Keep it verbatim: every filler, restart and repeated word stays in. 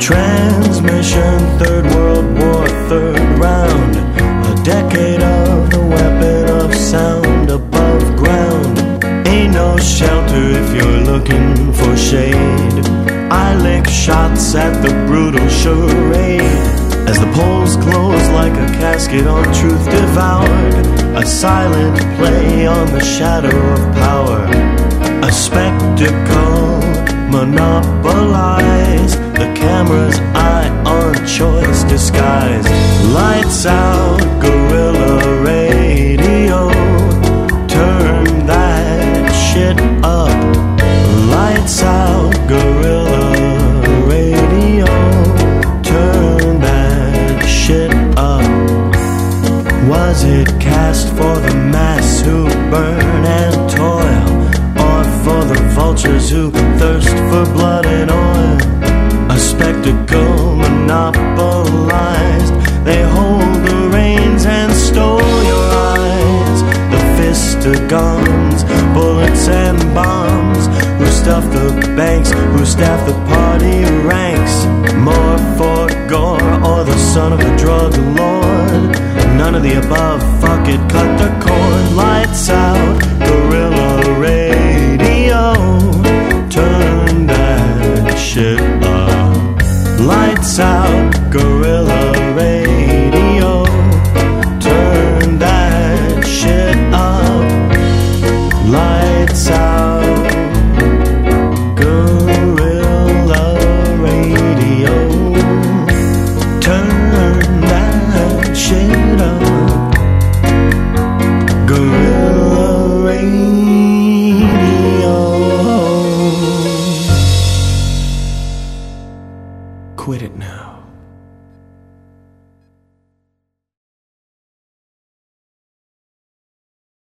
Transmission, Third World War, third round. A decade of the weapon of sound above ground. Ain't no shelter if you're looking for shade. I lick shots at the brutal charade. As the polls close like a casket on truth devoured. A silent play on the shadow of power. A spectacle monopolize the camera's eye on choice disguise. Lights out, guerrilla radio. Turn that shit up. Lights out, guerrilla radio. Turn that shit up. Was it cast for the mass who burn and toil, or for the vultures who thirst for blood and oil? A spectacle monopolized. They hold the reins and stole your eyes. The fist of guns, bullets and bombs, who stuff the banks, who staff the party ranks. More for gore or the son of a drug lord. None of the above, fuck it, cut the cord. Lights out, guerrilla radio. Turn that shit up. Lights out, guerrilla radio. Turn that shit up. Lights out, guerrilla radio. Turn that shit up. Guerrilla radio. Quit it now.